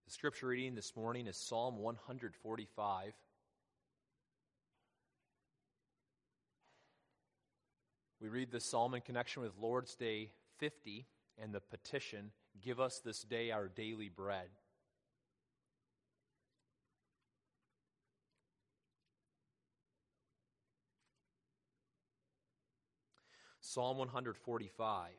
The scripture reading this morning is Psalm 145. We read this psalm in connection with Lord's Day 50 and the petition, "Give us this day our daily bread." Psalm 145.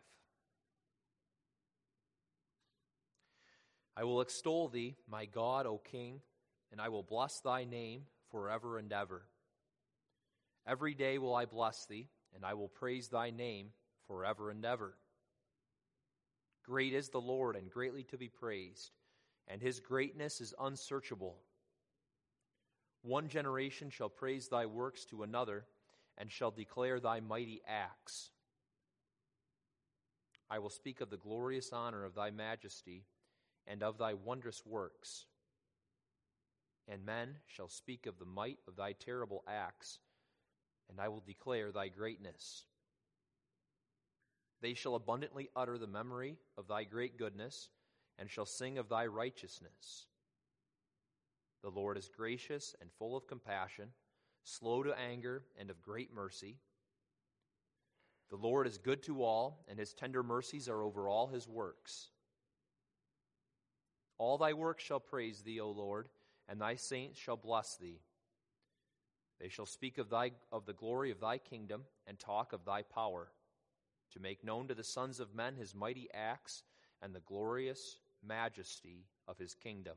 I will extol thee, my God, O King, and I will bless thy name forever and ever. Every day will I bless thee, and I will praise thy name forever and ever. Great is the Lord, and greatly to be praised, and his greatness is unsearchable. One generation shall praise thy works to another, and shall declare thy mighty acts. I will speak of the glorious honor of thy majesty, and of thy wondrous works. And men shall speak of the might of thy terrible acts, and I will declare thy greatness. They shall abundantly utter the memory of thy great goodness, and shall sing of thy righteousness. The Lord is gracious and full of compassion, slow to anger, and of great mercy. The Lord is good to all, and his tender mercies are over all his works. All thy works shall praise thee, O Lord, and thy saints shall bless thee. They shall speak of the glory of thy kingdom, and talk of thy power, to make known to the sons of men his mighty acts, and the glorious majesty of his kingdom.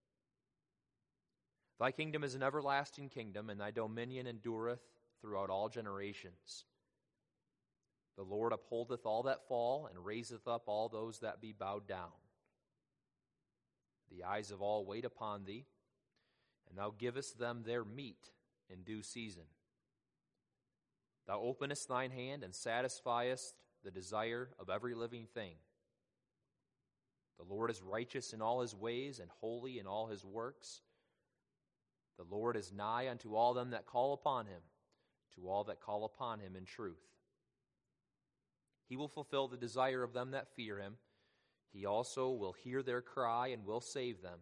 Thy kingdom is an everlasting kingdom, and thy dominion endureth throughout all generations. The Lord upholdeth all that fall, and raiseth up all those that be bowed down. The eyes of all wait upon thee, and thou givest them their meat in due season. Thou openest thine hand, and satisfiest the desire of every living thing. The Lord is righteous in all his ways, and holy in all his works. The Lord is nigh unto all them that call upon him, to all that call upon him in truth. He will fulfill the desire of them that fear him. He also will hear their cry, and will save them.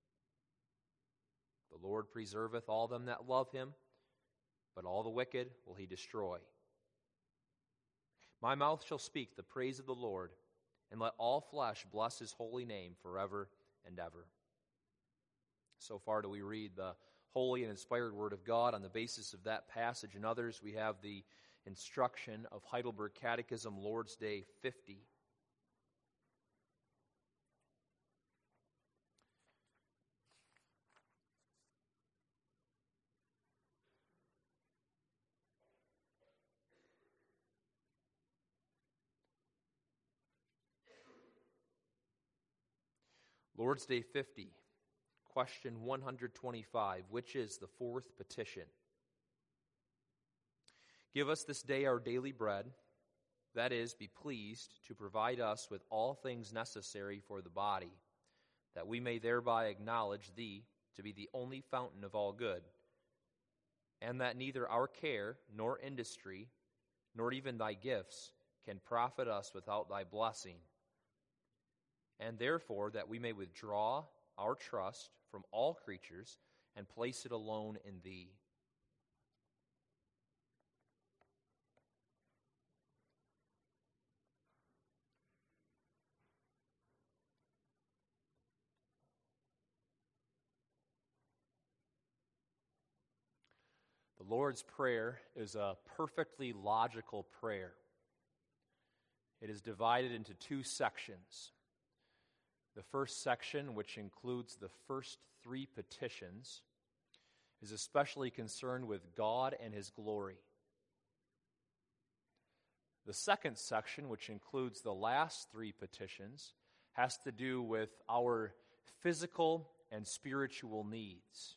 The Lord preserveth all them that love him, but all the wicked will he destroy. My mouth shall speak the praise of the Lord, and let all flesh bless his holy name forever and ever. So far do we read the holy and inspired word of God. On the basis of that passage and others, we have the instruction of Heidelberg Catechism, Lord's Day 50. Lord's Day 50, question 125, which is the fourth petition. Give us this day our daily bread, that is, be pleased to provide us with all things necessary for the body, that we may thereby acknowledge thee to be the only fountain of all good, and that neither our care nor industry, nor even thy gifts, can profit us without thy blessing. And therefore that we may withdraw our trust from all creatures and place it alone in thee. The Lord's Prayer is a perfectly logical prayer. It is divided into two sections. The first section, which includes the first three petitions, is especially concerned with God and his glory. The second section, which includes the last three petitions, has to do with our physical and spiritual needs.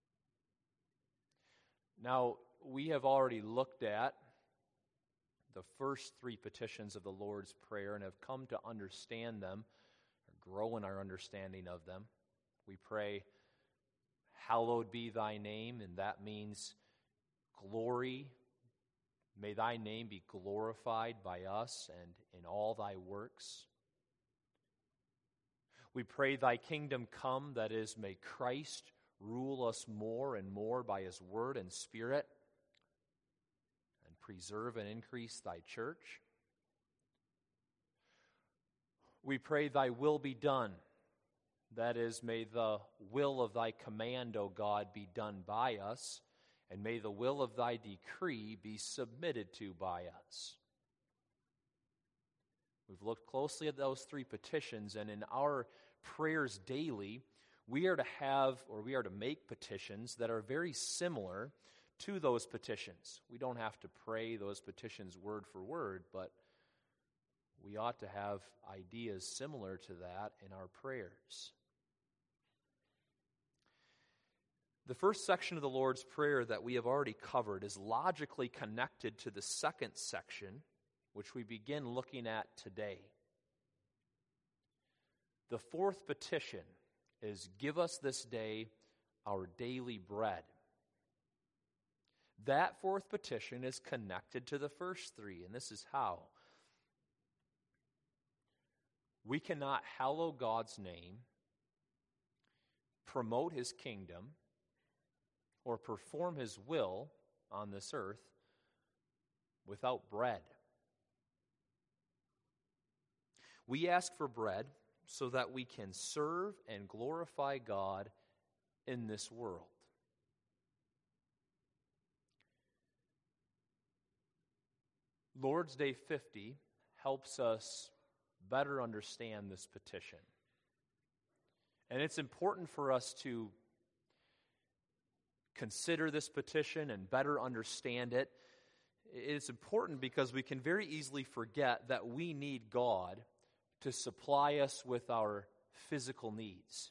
Now, we have already looked at the first three petitions of the Lord's Prayer and have come to understand them, or grow in our understanding of them. We pray, hallowed be thy name, and that means glory. May thy name be glorified by us and in all thy works. We pray thy kingdom come, that is, may Christ rule us more and more by his word and spirit, and preserve and increase thy church. We pray thy will be done, that is, may the will of thy command, O God, be done by us, and may the will of thy decree be submitted to by us. We've looked closely at those three petitions, and in our prayers daily, we are to make petitions that are very similar to those petitions. We don't have to pray those petitions word for word, but we ought to have ideas similar to that in our prayers. The first section of the Lord's Prayer that we have already covered is logically connected to the second section, which we begin looking at today. The fourth petition is, give us this day our daily bread. That fourth petition is connected to the first three, and this is how. We cannot hallow God's name, promote his kingdom, or perform his will on this earth without bread. We ask for bread so that we can serve and glorify God in this world. Lord's Day 50 helps us better understand this petition. And it's important for us to consider this petition and better understand it. It's important because we can very easily forget that we need God to supply us with our physical needs.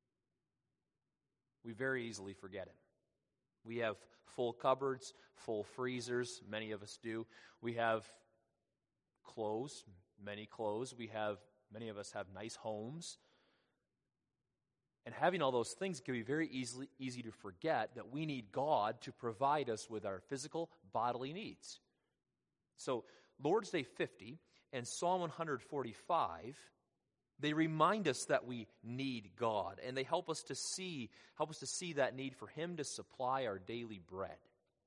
We very easily forget Him. We have full cupboards, full freezers, many of us do. We have clothes, many clothes. Many of us have nice homes. And having all those things can be very easy to forget that we need God to provide us with our physical, bodily needs. So Lord's Day 50 and Psalm 145, they remind us that we need God, and they help us to see that need for Him to supply our daily bread.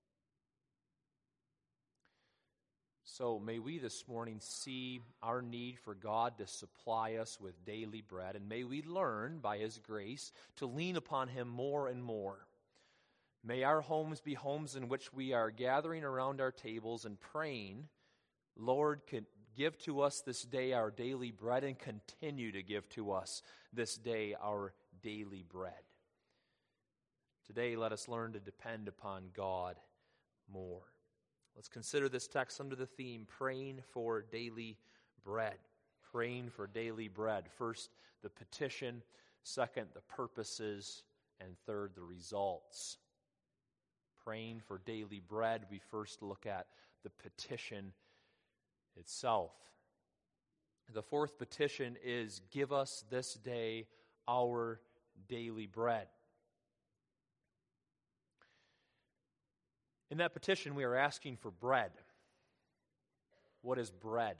So may we this morning see our need for God to supply us with daily bread, and may we learn by His grace to lean upon Him more and more. May our homes be homes in which we are gathering around our tables and praying, Lord, give to us this day our daily bread, and continue to give to us this day our daily bread. Today, let us learn to depend upon God more. Let's consider this text under the theme, praying for daily bread. Praying for daily bread. First, the petition. Second, the purposes. And third, the results. Praying for daily bread. We first look at the petition itself. The fourth petition is, give us this day our daily bread. In that petition, we are asking for bread. What is bread?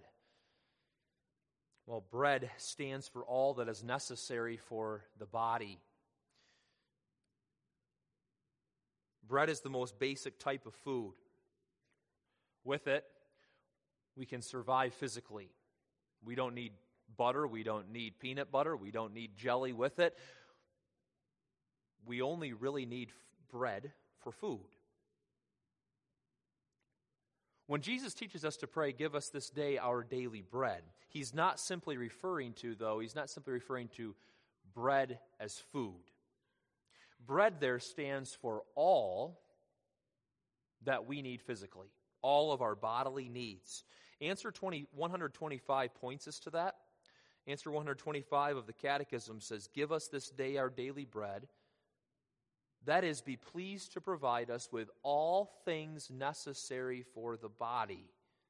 Well, bread stands for all that is necessary for the body. Bread is the most basic type of food. With it, we can survive physically. We don't need butter. We don't need peanut butter. We don't need jelly with it. We only really need bread for food. When Jesus teaches us to pray, give us this day our daily bread, He's not simply referring to bread as food. Bread there stands for all that we need physically, all of our bodily needs. Answer 125 points us to that. Answer 125 of the Catechism says, give us this day our daily bread. That is, be pleased to provide us with all things necessary for the body.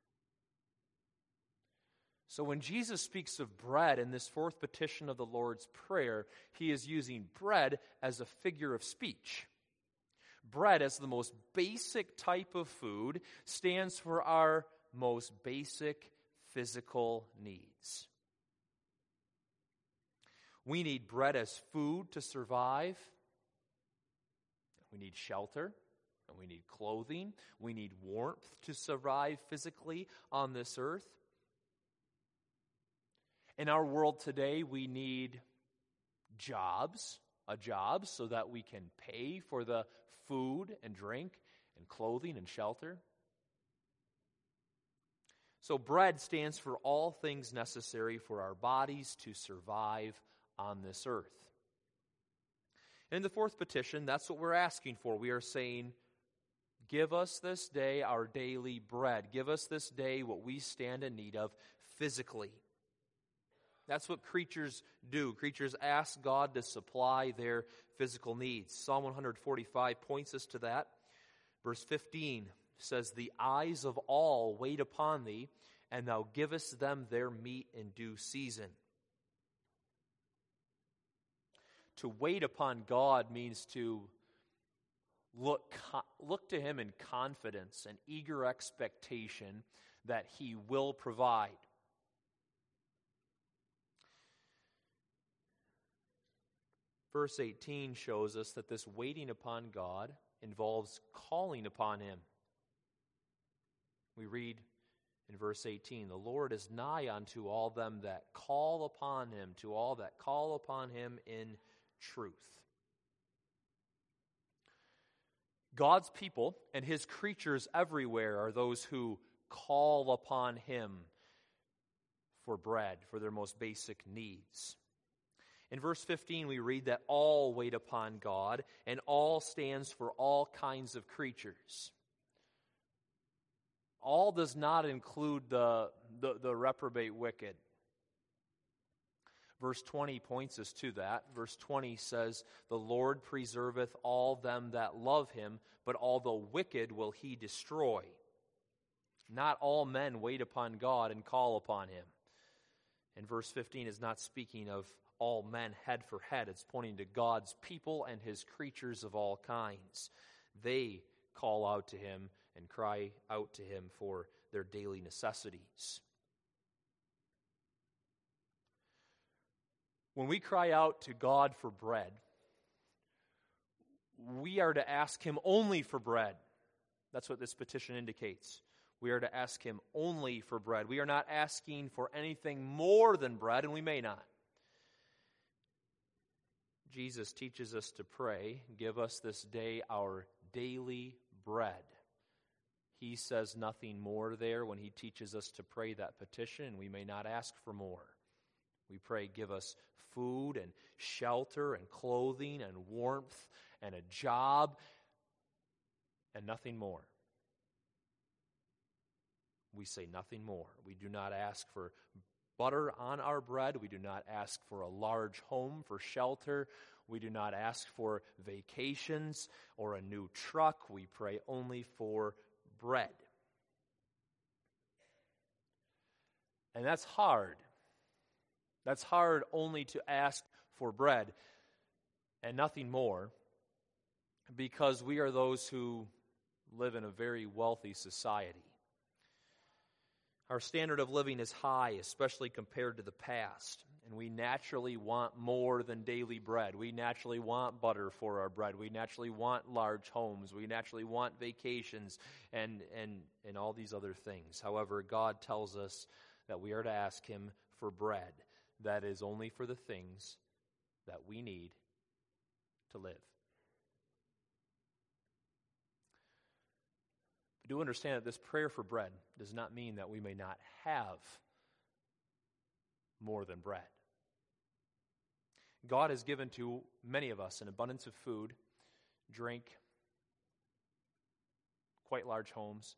So when Jesus speaks of bread in this fourth petition of the Lord's Prayer, He is using bread as a figure of speech. Bread, as the most basic type of food, stands for our most basic physical needs. We need bread as food to survive. We need shelter, and we need clothing. We need warmth to survive physically on this earth. In our world today, we need a job so that we can pay for the food and drink and clothing and shelter. So bread stands for all things necessary for our bodies to survive on this earth. In the fourth petition, that's what we're asking for. We are saying, give us this day our daily bread. Give us this day what we stand in need of physically. That's what creatures do. Creatures ask God to supply their physical needs. Psalm 145 points us to that. Verse 15 says, the eyes of all wait upon thee, and thou givest them their meat in due season. To wait upon God means to look to Him in confidence and eager expectation that He will provide. Verse 18 shows us that this waiting upon God involves calling upon Him. We read in verse 18, the Lord is nigh unto all them that call upon Him, to all that call upon Him in truth. God's people and His creatures everywhere are those who call upon Him for bread, for their most basic needs. In verse 15, we read that all wait upon God, and all stands for all kinds of creatures. All does not include the reprobate wicked. Verse 20 points us to that. Verse 20 says, the Lord preserveth all them that love Him, but all the wicked will He destroy. Not all men wait upon God and call upon Him. And verse 15 is not speaking of all men head for head. It's pointing to God's people and His creatures of all kinds. They call out to Him and cry out to Him for their daily necessities. When we cry out to God for bread, we are to ask Him only for bread. That's what this petition indicates. We are to ask Him only for bread. We are not asking for anything more than bread, and we may not. Jesus teaches us to pray, give us this day our daily bread. He says nothing more there when He teaches us to pray that petition, and we may not ask for more. We pray, give us food and shelter and clothing and warmth and a job and nothing more. We say nothing more. We do not ask for butter on our bread. We do not ask for a large home for shelter. We do not ask for vacations or a new truck. We pray only for bread. And that's hard. That's hard only to ask for bread and nothing more, because we are those who live in a very wealthy society. Our standard of living is high, especially compared to the past, and we naturally want more than daily bread. We naturally want butter for our bread. We naturally want large homes. We naturally want vacations and all these other things. However, God tells us that we are to ask Him for bread that is only for the things that we need to live. But do understand that this prayer for bread does not mean that we may not have more than bread. God has given to many of us an abundance of food, drink, quite large homes,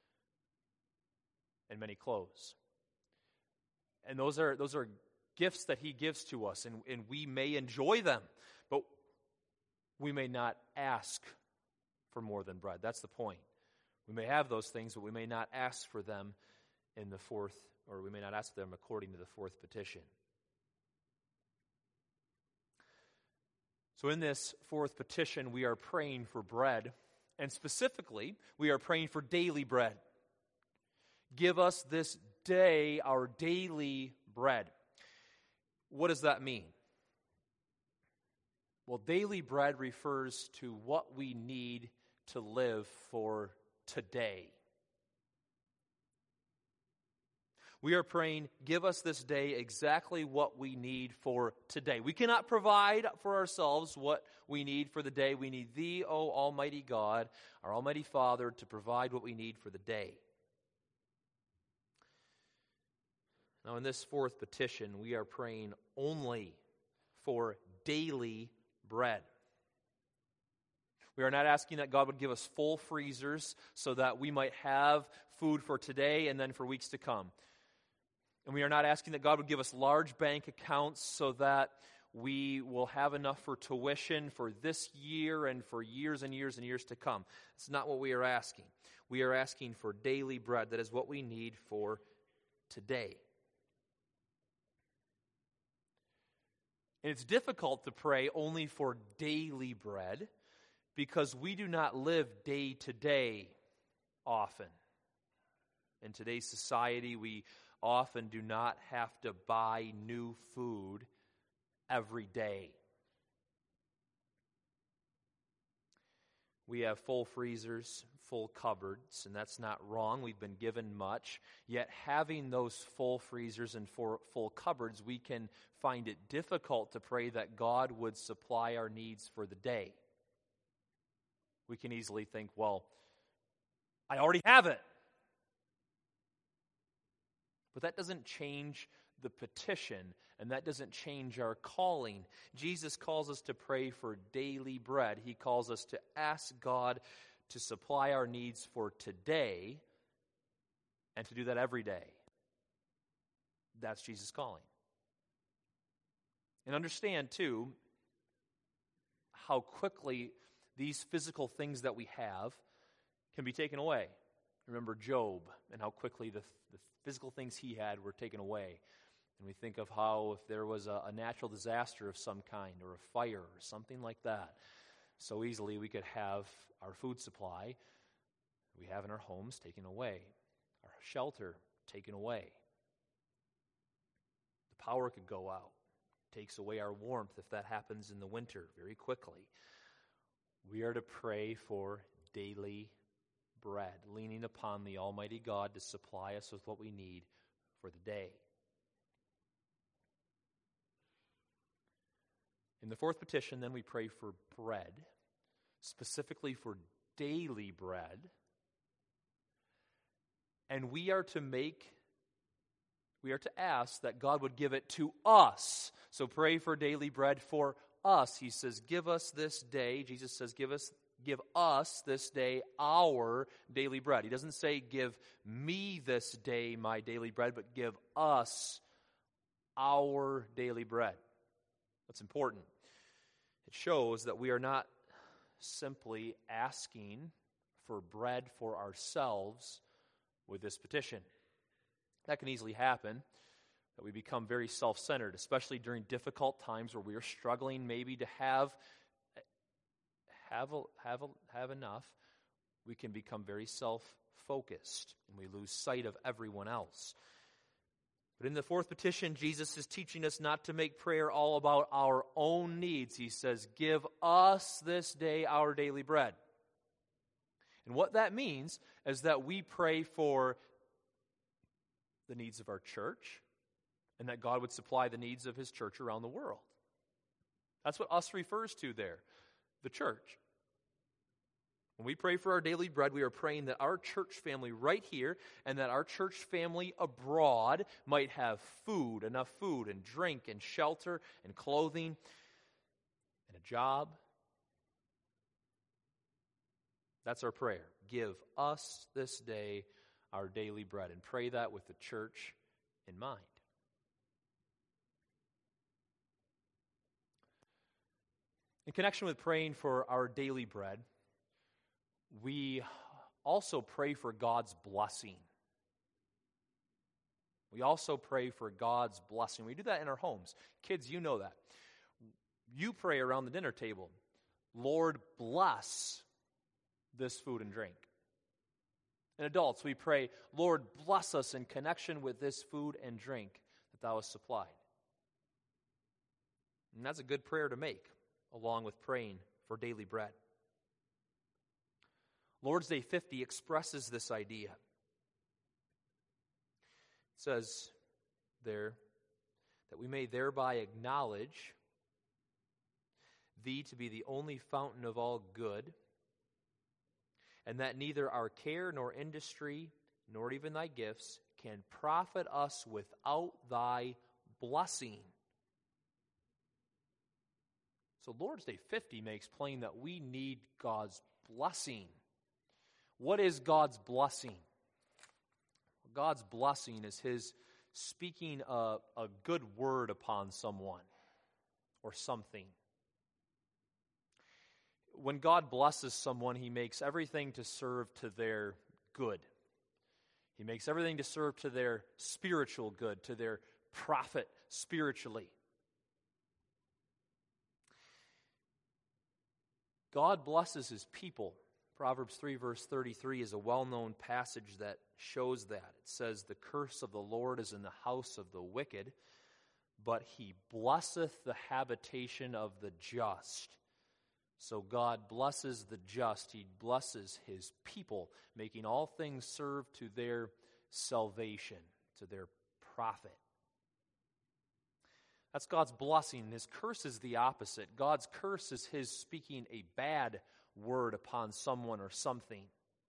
and many clothes. And those are gifts that He gives to us, and we may enjoy them, but we may not ask for more than bread. That's the point. We may have those things, but we may not ask for them in the fourth, or we may not ask for them according to the fourth petition. So in this fourth petition, we are praying for bread, and specifically, we are praying for daily bread. Give us this day our daily bread. What does that mean? Well, daily bread refers to what we need to live for today. We are praying, give us this day exactly what we need for today. We cannot provide for ourselves what we need for the day. We need Thee, O Almighty God, our Almighty Father, to provide what we need for the day. Now, in this fourth petition, we are praying only for daily bread. We are not asking that God would give us full freezers so that we might have food for today and then for weeks to come. And we are not asking that God would give us large bank accounts so that we will have enough for tuition for this year and for years and years and years to come. It's not what we are asking. We are asking for daily bread. That is what we need for today. And it's difficult to pray only for daily bread because we do not live day to day often. In today's society, we often do not have to buy new food every day. We have full freezers, full cupboards, and that's not wrong. We've been given much. Yet having those full freezers and full cupboards, we can find it difficult to pray that God would supply our needs for the day. We can easily think, well, I already have it. But that doesn't change the petition, and that doesn't change our calling. Jesus calls us to pray for daily bread. He calls us to ask God to supply our needs for today and to do that every day. That's Jesus' calling. And understand, too, how quickly these physical things that we have can be taken away. Remember Job and how quickly the physical things he had were taken away. And we think of how if there was a natural disaster of some kind or a fire or something like that, so easily we could have our food supply we have in our homes taken away, our shelter taken away. The power could go out. Takes away our warmth if that happens in the winter very quickly. We are to pray for daily bread, leaning upon the Almighty God to supply us with what we need for the day. In the fourth petition, then, we pray for bread, specifically for daily bread. And we are to ask that God would give it to us. So pray for daily bread for us. He says, give us this day. Jesus says, give us this day our daily bread. He doesn't say, give me this day my daily bread, but give us our daily bread. That's important. It shows that we are not simply asking for bread for ourselves with this petition. That can easily happen, that we become very self-centered, especially during difficult times where we are struggling maybe to have enough. We can become very self-focused, and we lose sight of everyone else. But in the fourth petition, Jesus is teaching us not to make prayer all about our own needs. He says, give us this day our daily bread. And what that means is that we pray for the needs of our church, and that God would supply the needs of His church around the world. That's what us refers to there, the church. When we pray for our daily bread, we are praying that our church family right here and that our church family abroad might have food, enough food and drink and shelter and clothing and a job. That's our prayer. Give us this day our daily bread, and pray that with the church in mind. In connection with praying for our daily bread, we also pray for God's blessing. We also pray for God's blessing. We do that in our homes. Kids, you know that. You pray around the dinner table, Lord, bless this food and drink. And adults, we pray, Lord, bless us in connection with this food and drink that Thou hast supplied. And that's a good prayer to make along with praying for daily bread. Lord's Day 50 expresses this idea. It says there that we may thereby acknowledge Thee to be the only fountain of all good, and that neither our care nor industry nor even Thy gifts can profit us without Thy blessing. So Lord's Day 50 makes plain that we need God's blessing. What is God's blessing? God's blessing is His speaking a good word upon someone or something. When God blesses someone, He makes everything to serve to their good. He makes everything to serve to their spiritual good, to their profit spiritually. God blesses His people. Proverbs 3 verse 33 is a well-known passage that shows that. It says, "The curse of the Lord is in the house of the wicked, but He blesseth the habitation of the just." So God blesses the just. He blesses His people, making all things serve to their salvation, to their profit. That's God's blessing. His curse is the opposite. God's curse is His speaking a bad word upon someone or something.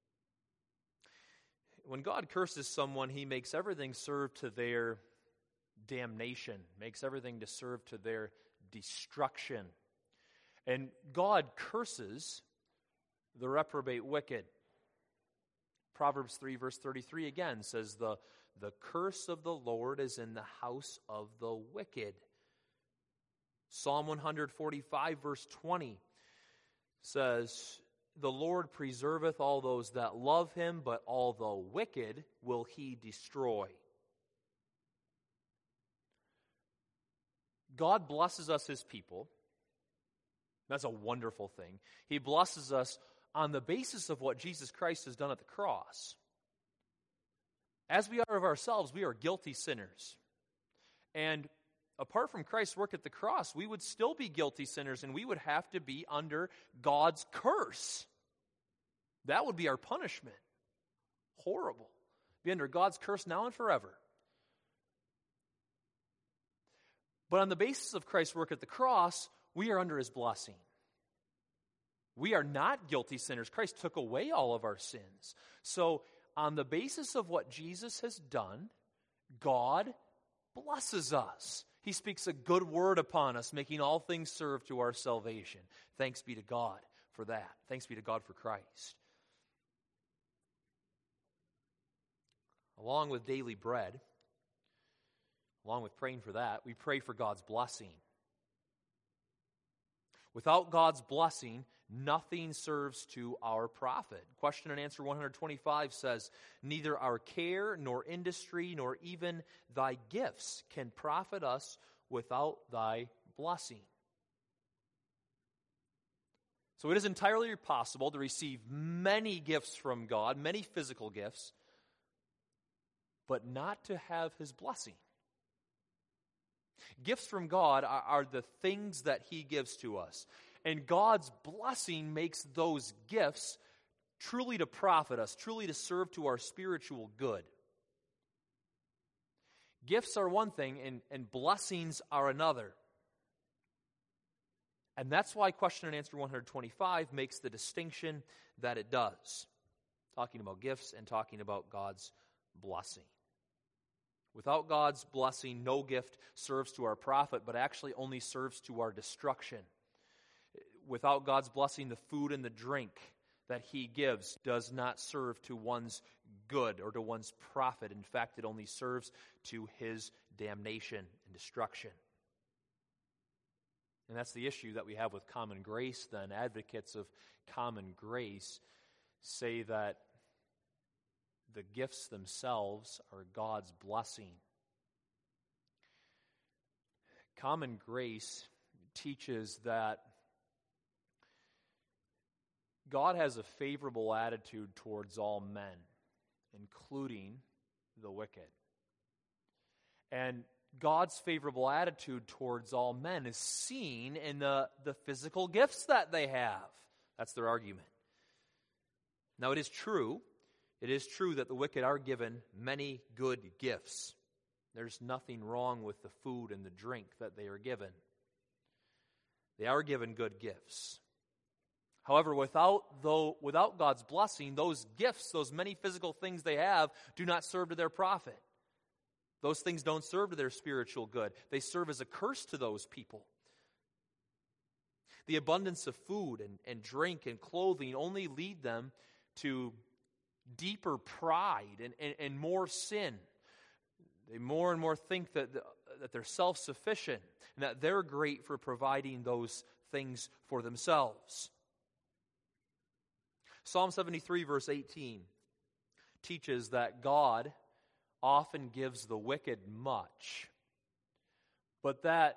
When God curses someone, He makes everything serve to their damnation, makes everything to serve to their destruction. And God curses the reprobate wicked. Proverbs 3 verse 33 again says, the curse of the Lord is in the house of the wicked. Psalm 145 verse 20 says, "The Lord preserveth all those that love Him, but all the wicked will He destroy." God blesses us, His people. That's a wonderful thing. He blesses us on the basis of what Jesus Christ has done at the cross. As we are of ourselves, we are guilty sinners. And apart from Christ's work at the cross, we would still be guilty sinners, and we would have to be under God's curse. That would be our punishment. Horrible. Be under God's curse now and forever. But on the basis of Christ's work at the cross, we are under His blessing. We are not guilty sinners. Christ took away all of our sins. So, on the basis of what Jesus has done, God blesses us. He speaks a good word upon us, making all things serve to our salvation. Thanks be to God for that. Thanks be to God for Christ. Along with daily bread, along with praying for that, we pray for God's blessing. Without God's blessing, nothing serves to our profit. Question and answer 125 says, "Neither our care, nor industry, nor even Thy gifts can profit us without Thy blessing." So it is entirely possible to receive many gifts from God, many physical gifts, but not to have His blessing. Gifts from God are the things that He gives to us. And God's blessing makes those gifts truly to profit us, truly to serve to our spiritual good. Gifts are one thing, and blessings are another. And that's why question and answer 125 makes the distinction that it does, talking about gifts and talking about God's blessing. Without God's blessing, no gift serves to our profit, but actually only serves to our destruction. Without God's blessing, the food and the drink that He gives does not serve to one's good or to one's profit. In fact, it only serves to his damnation and destruction. And that's the issue that we have with common grace then. Advocates of common grace say that the gifts themselves are God's blessing. Common grace teaches that God has a favorable attitude towards all men, including the wicked. And God's favorable attitude towards all men is seen in the physical gifts that they have. That's their argument. Now, it is true that the wicked are given many good gifts. There's nothing wrong with the food and the drink that they are given. They are given good gifts. However, without God's blessing, those gifts, those many physical things they have, do not serve to their profit. Those things don't serve to their spiritual good. They serve as a curse to those people. The abundance of food and drink and clothing only lead them to deeper pride and more sin. They more and more think that they're self-sufficient and that they're great for providing those things for themselves. Psalm 73, verse 18, teaches that God often gives the wicked much, but that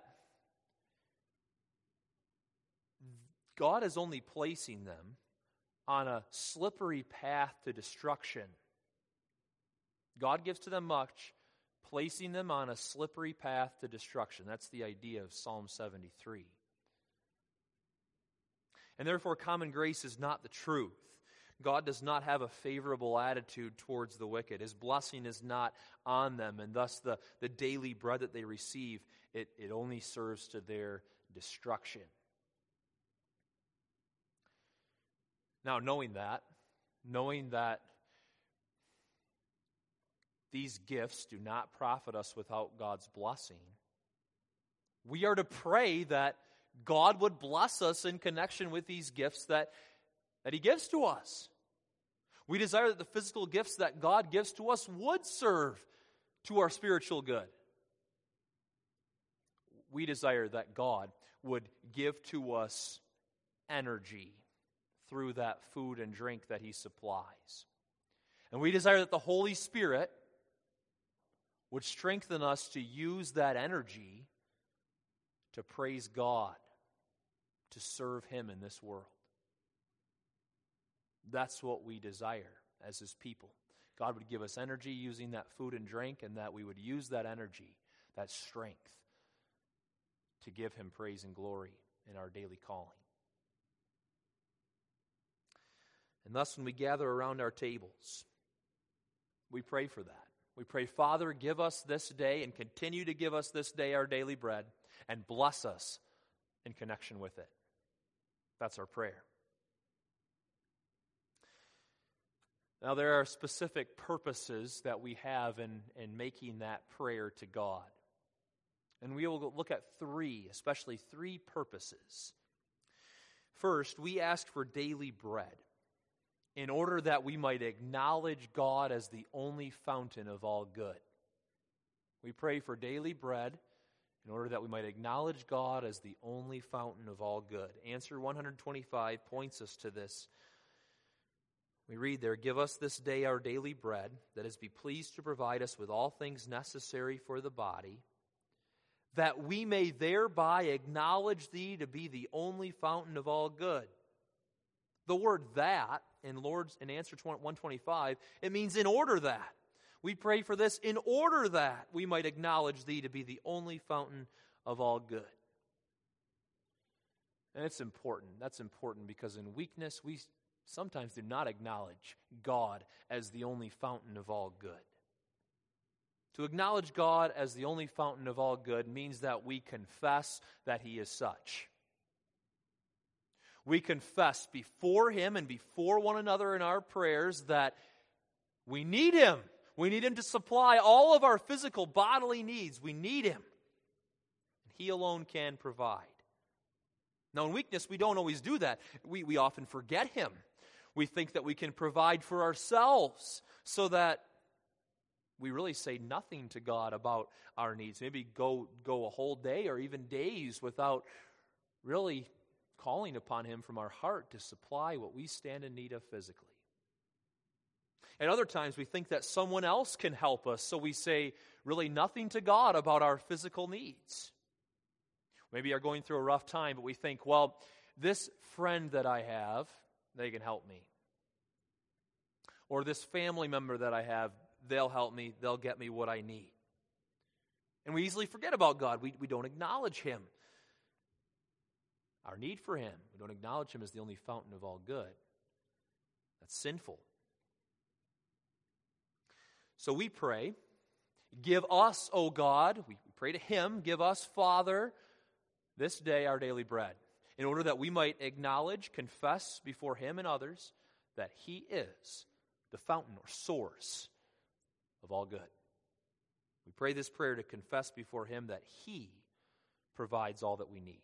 God is only placing them on a slippery path to destruction. God gives to them much, placing them on a slippery path to destruction. That's the idea of Psalm 73. And therefore, common grace is not the truth. God does not have a favorable attitude towards the wicked. His blessing is not on them, and thus the daily bread that they receive, it only serves to their destruction. Now, knowing that these gifts do not profit us without God's blessing, we are to pray that God would bless us in connection with these gifts that He gives to us. We desire that the physical gifts that God gives to us would serve to our spiritual good. We desire that God would give to us energy through that food and drink that He supplies. And we desire that the Holy Spirit would strengthen us to use that energy to praise God, to serve Him in this world. That's what we desire as His people. God would give us energy using that food and drink, and that we would use that energy, that strength, to give Him praise and glory in our daily calling. And thus, when we gather around our tables, we pray for that. We pray, Father, give us this day and continue to give us this day our daily bread, and bless us in connection with it. That's our prayer. Now, there are specific purposes that we have in making that prayer to God. And we will look at especially three purposes. First, we ask for daily bread in order that we might acknowledge God as the only fountain of all good. We pray for daily bread in order that we might acknowledge God as the only fountain of all good. Answer 125 points us to this. We read there, "Give us this day our daily bread, that is, be pleased to provide us with all things necessary for the body, that we may thereby acknowledge Thee to be the only fountain of all good." The word "that" in answer 125, it means in order that. We pray for this in order that we might acknowledge Thee to be the only fountain of all good. And it's important. That's important because in weakness, we sometimes do not acknowledge God as the only fountain of all good. To acknowledge God as the only fountain of all good means that we confess that He is such. We confess before Him and before one another in our prayers that we need Him. We need Him to supply all of our physical bodily needs. We need Him. And He alone can provide. Now, in weakness, we don't always do that. We often forget Him. We think that we can provide for ourselves so that we really say nothing to God about our needs. Maybe go a whole day or even days without really calling upon Him from our heart to supply what we stand in need of physically. At other times, we think that someone else can help us, so we say really nothing to God about our physical needs. Maybe you're going through a rough time, but we think, well, this friend that I have, they can help me. Or this family member that I have, they'll help me, they'll get me what I need. And we easily forget about God. We don't acknowledge Him, our need for Him. We don't acknowledge Him as the only fountain of all good. That's sinful. So we pray, give us, O God, we pray to Him, give us, Father, this day our daily bread, in order that we might acknowledge, confess before Him and others that He is the fountain or source of all good. We pray this prayer to confess before Him that He provides all that we need.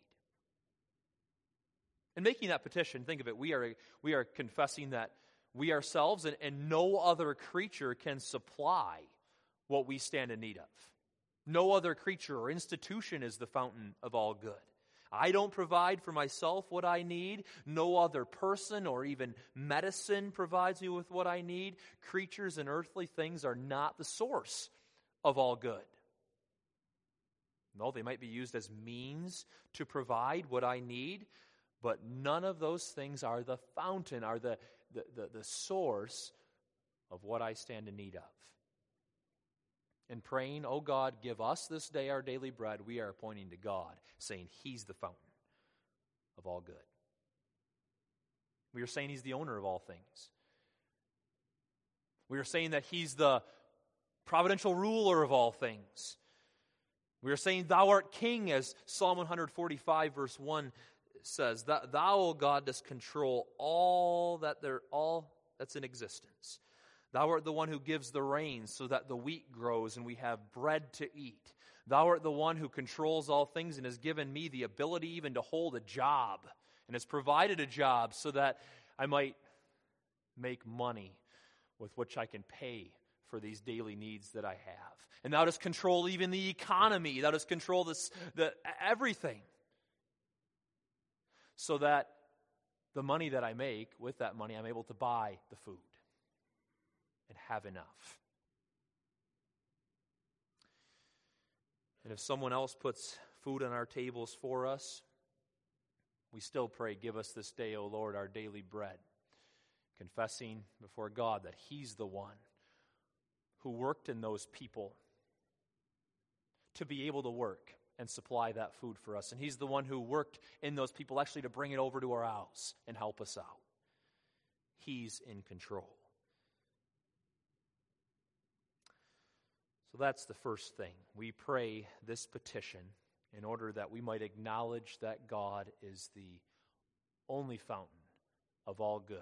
In making that petition, think of it, we are confessing that we ourselves and no other creature can supply what we stand in need of. No other creature or institution is the fountain of all good. I don't provide for myself what I need. No other person or even medicine provides me with what I need. Creatures and earthly things are not the source of all good. No, they might be used as means to provide what I need, but none of those things are the fountain, are the source of what I stand in need of. In praying, "O God, give us this day our daily bread," we are pointing to God, saying He's the fountain of all good. We are saying He's the owner of all things. We are saying that He's the providential ruler of all things. We are saying, "Thou art King," as Psalm 145 verse 1 says, "Thou, O God, dost control all that's in existence. Thou art the one who gives the rain so that the wheat grows and we have bread to eat. Thou art the one who controls all things and has given me the ability even to hold a job and has provided a job so that I might make money with which I can pay for these daily needs that I have. And Thou dost control even the economy. Thou dost control everything so that the money that I make, with that money, I'm able to buy the food and have enough." And if someone else puts food on our tables for us, we still pray, "Give us this day, O Lord, our daily bread," confessing before God that He's the one who worked in those people to be able to work and supply that food for us. And He's the one who worked in those people actually to bring it over to our house and help us out. He's in control. So that's the first thing. We pray this petition in order that we might acknowledge that God is the only fountain of all good.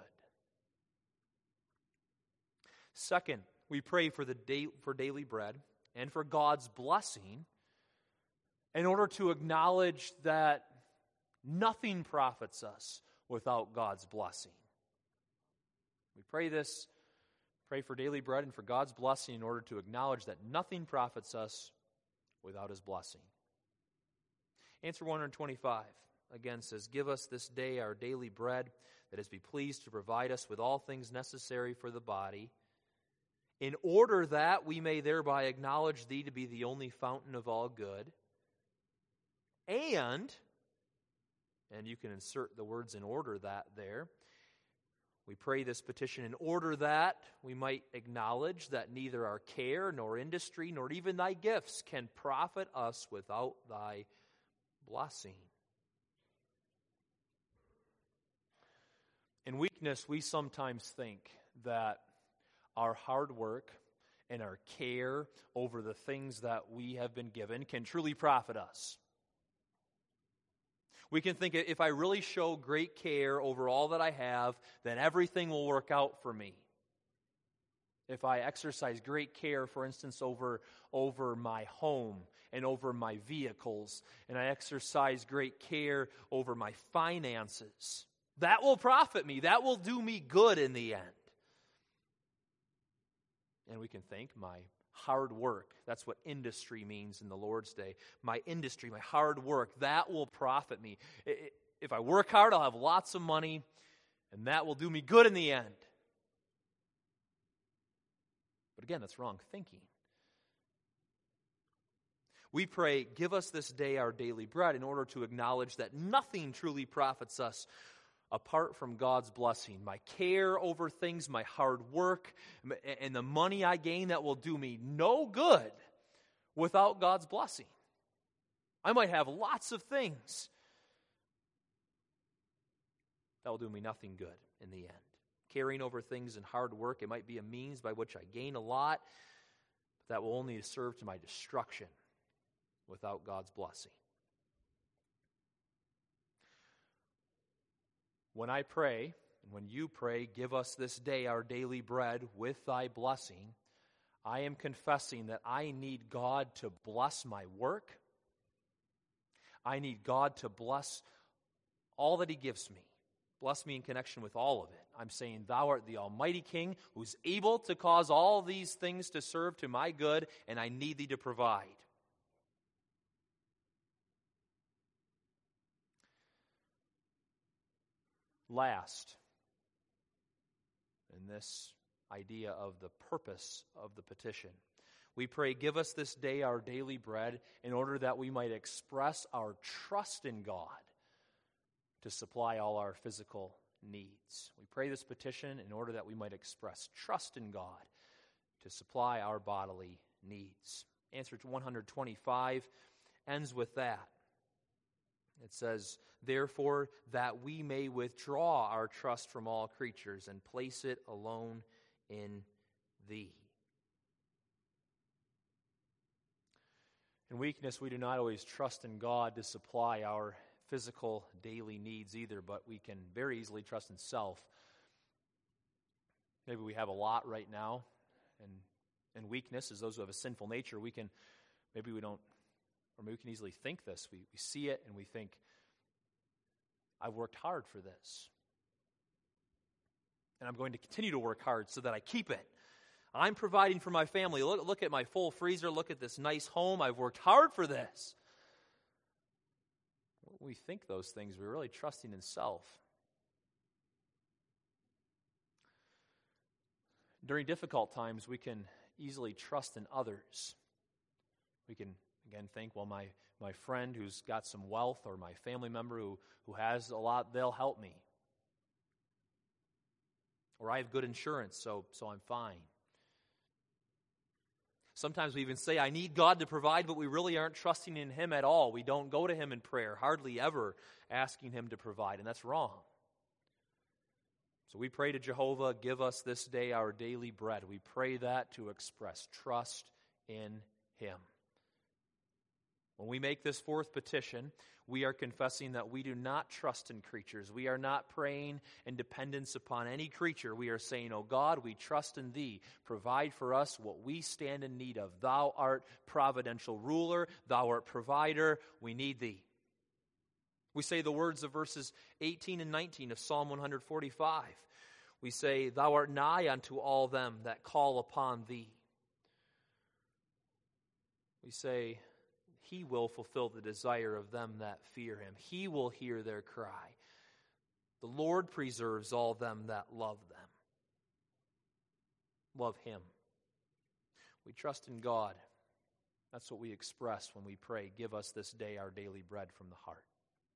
Second, we pray for daily bread and for God's blessing in order to acknowledge that nothing profits us without God's blessing. We pray for daily bread and for God's blessing in order to acknowledge that nothing profits us without His blessing. Answer 125 again says, "Give us this day our daily bread, that is, be pleased to provide us with all things necessary for the body, in order that we may thereby acknowledge Thee to be the only fountain of all good, and you can insert the words "in order that" there. We pray this petition in order that we might acknowledge that neither our care, nor industry, nor even Thy gifts can profit us without Thy blessing." In weakness, we sometimes think that our hard work and our care over the things that we have been given can truly profit us. We can think, if I really show great care over all that I have, then everything will work out for me. If I exercise great care, for instance, over my home and over my vehicles, and I exercise great care over my finances, that will profit me. That will do me good in the end. And we can think, my hard work, that's what industry means in the Lord's day. My industry, my hard work, that will profit me. If I work hard, I'll have lots of money, and that will do me good in the end. But again, that's wrong thinking. We pray, "Give us this day our daily bread," in order to acknowledge that nothing truly profits us apart from God's blessing. My care over things, my hard work, and the money I gain, that will do me no good without God's blessing. I might have lots of things that will do me nothing good in the end. Carrying over things in hard work, it might be a means by which I gain a lot, but that will only serve to my destruction without God's blessing. When I pray, and when you pray, give us this day our daily bread with thy blessing, I am confessing that I need God to bless my work. I need God to bless all that he gives me. Bless me in connection with all of it. I'm saying, thou art the Almighty King who's able to cause all these things to serve to my good, and I need thee to provide. Last, in this idea of the purpose of the petition, we pray, give us this day our daily bread, in order that we might express our trust in God to supply all our physical needs. We pray this petition in order that we might express trust in God to supply our bodily needs. Answer to 125 ends with that. It says, therefore, that we may withdraw our trust from all creatures and place it alone in thee. In weakness, we do not always trust in God to supply our physical daily needs either, but we can very easily trust in self. Maybe we have a lot right now, and weakness, as those who have a sinful nature, we can easily think this. We see it and we think, I've worked hard for this. And I'm going to continue to work hard so that I keep it. I'm providing for my family. Look at my full freezer. Look at this nice home. I've worked hard for this. When we think those things, we're really trusting in self. During difficult times, we can easily trust in others. We can, again, think, well, my friend who's got some wealth, or my family member who has a lot, they'll help me. Or I have good insurance, so I'm fine. Sometimes we even say, I need God to provide, but we really aren't trusting in him at all. We don't go to him in prayer, hardly ever asking him to provide, and that's wrong. So we pray to Jehovah, give us this day our daily bread. We pray that to express trust in him. When we make this fourth petition, we are confessing that we do not trust in creatures. We are not praying in dependence upon any creature. We are saying, O God, we trust in thee. Provide for us what we stand in need of. Thou art providential ruler. Thou art provider. We need thee. We say the words of verses 18 and 19 of Psalm 145. We say, thou art nigh unto all them that call upon thee. We say, he will fulfill the desire of them that fear him. He will hear their cry. The Lord preserves all them that love them. Love him. We trust in God. That's what we express when we pray, give us this day our daily bread from the heart.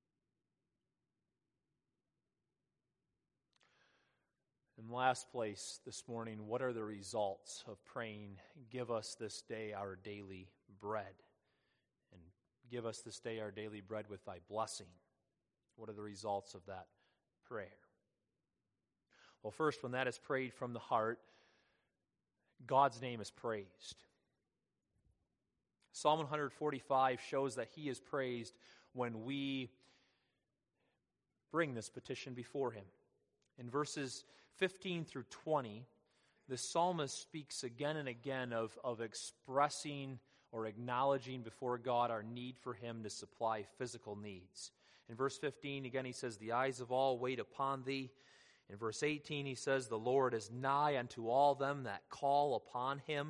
In last place this morning, what are the results of praying, give us this day our daily bread? And give us this day our daily bread with thy blessing. What are the results of that prayer? Well, first, when that is prayed from the heart, God's name is praised. Psalm 145 shows that he is praised when we bring this petition before him. In verses 15 through 20, the psalmist speaks again and again of expressing or acknowledging before God our need for him to supply physical needs. In verse 15, again, he says, the eyes of all wait upon thee. In verse 18, he says, the Lord is nigh unto all them that call upon him.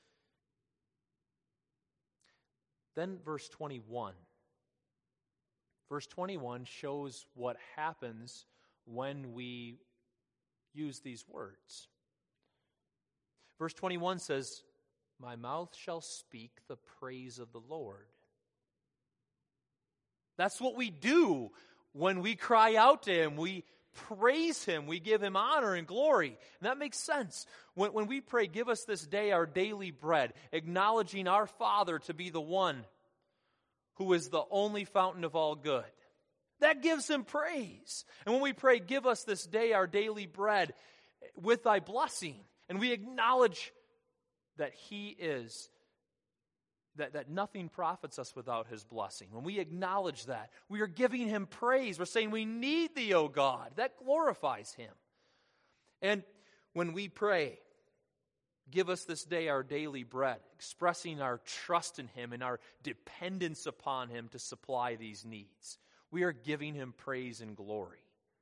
Then verse 21. Verse 21 shows what happens when we use these words. Verse 21 says, my mouth shall speak the praise of the Lord. That's what we do when we cry out to him. We praise Him. We give Him honor and glory. And that makes sense. When we pray, give us this day our daily bread, acknowledging our Father to be the one who is the only fountain of all good. That gives Him praise. And when we pray, give us this day our daily bread with Thy blessing, and we acknowledge that He is, that nothing profits us without His blessing. When we acknowledge that, we are giving Him praise. We're saying, we need Thee, O God. That glorifies Him. And when we pray, give us this day our daily bread, expressing our trust in Him and our dependence upon Him to supply these needs, we are giving Him praise and glory.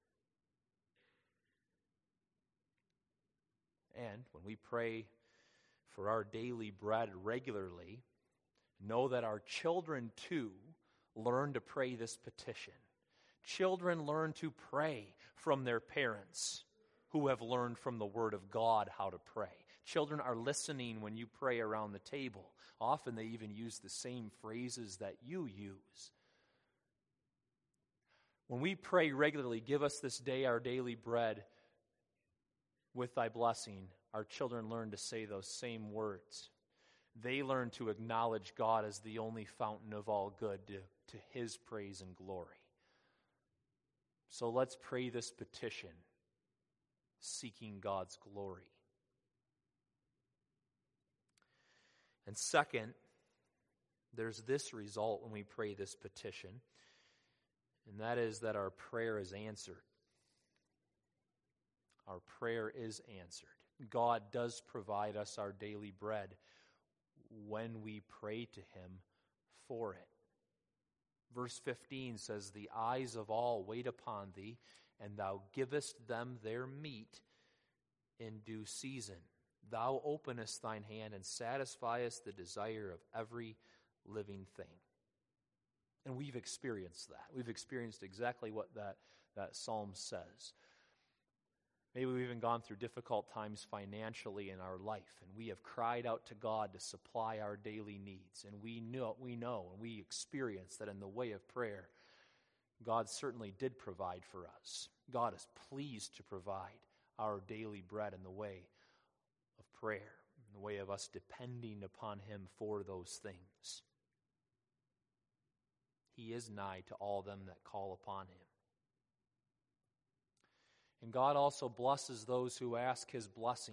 And when we pray for our daily bread regularly, know that our children too learn to pray this petition. Children learn to pray from their parents who have learned from the Word of God how to pray. Children are listening when you pray around the table. Often they even use the same phrases that you use. When we pray regularly, give us this day our daily bread with Thy blessing, our children learn to say those same words. They learn to acknowledge God as the only fountain of all good, to His praise and glory. So let's pray this petition, seeking God's glory. And second, there's this result when we pray this petition, and that is that our prayer is answered. Our prayer is answered. God does provide us our daily bread when we pray to Him for it. Verse 15 says, "The eyes of all wait upon Thee, and Thou givest them their meat in due season. Thou openest Thine hand and satisfiest the desire of every living thing." And we've experienced that. We've experienced exactly what that psalm says. Maybe we've even gone through difficult times financially in our life, and we have cried out to God to supply our daily needs. And we know and we experience that in the way of prayer, God certainly did provide for us. God is pleased to provide our daily bread in the way of prayer, in the way of us depending upon Him for those things. He is nigh to all them that call upon Him. And God also blesses those who ask His blessing.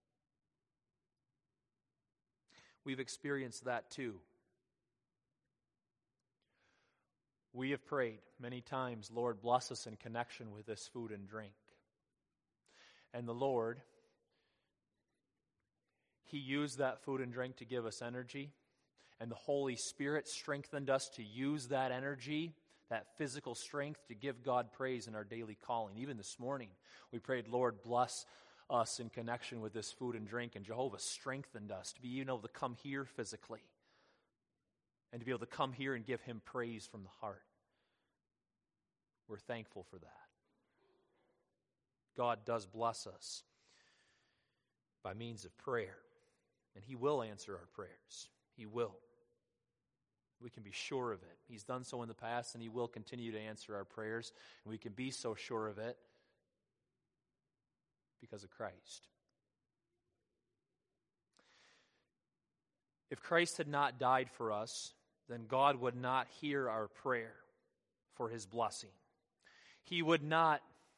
We've experienced that too. We have prayed many times, "Lord, bless us in connection with this food and drink." And the Lord, He used that food and drink to give us energy, and the Holy Spirit strengthened us to use that energy, that physical strength, to give God praise in our daily calling. Even this morning, we prayed, "Lord, bless us in connection with this food and drink," and Jehovah strengthened us to be even able to come here physically and to be able to come here and give Him praise from the heart. We're thankful for that. God does bless us by means of prayer, and He will answer our prayers. He will. We can be sure of it. He's done so in the past, and He will continue to answer our prayers. And we can be so sure of it because of Christ. If Christ had not died for us, then God would not hear our prayer for His blessing. He would not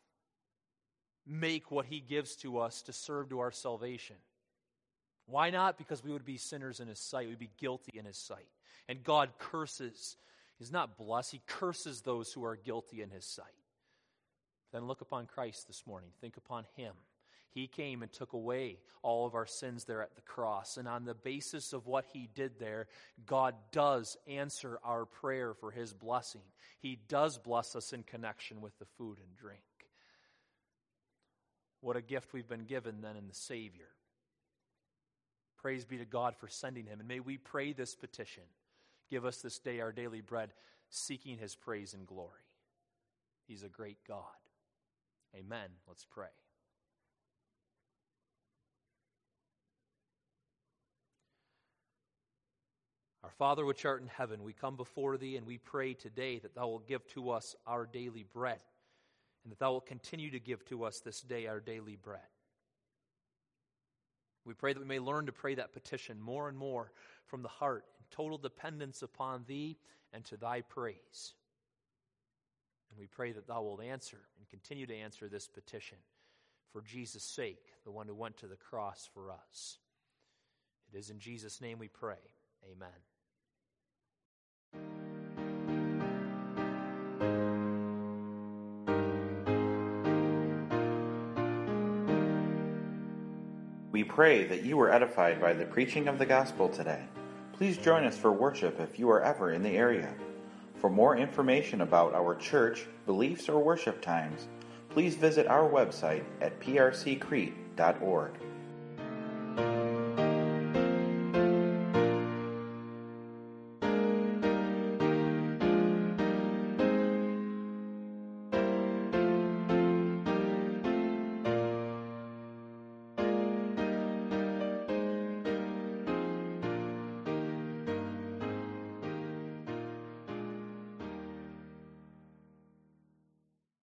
make what He gives to us to serve to our salvation. Why not? Because we would be sinners in His sight. We'd be guilty in His sight. And God curses. He's not blessed. He curses those who are guilty in His sight. Then look upon Christ this morning. Think upon Him. He came and took away all of our sins there at the cross. And on the basis of what He did there, God does answer our prayer for His blessing. He does bless us in connection with the food and drink. What a gift we've been given then in the Savior. Praise be to God for sending Him. And may we pray this petition. Give us this day our daily bread, seeking His praise and glory. He's a great God. Amen. Let's pray. Our Father which art in heaven, we come before Thee and we pray today that Thou wilt give to us our daily bread. and that thou wilt continue to give to us this day our daily bread. We pray that we may learn to pray that petition more and more from the heart in total dependence upon thee and to thy praise. And we pray that thou wilt answer and continue to answer this petition for Jesus' sake, the one who went to the cross for us. It is in Jesus' name we pray. Amen. We pray that you were edified by the preaching of the gospel today. Please join us for worship if you are ever in the area. For more information about our church, beliefs, or worship times, please visit our website at prccrete.org.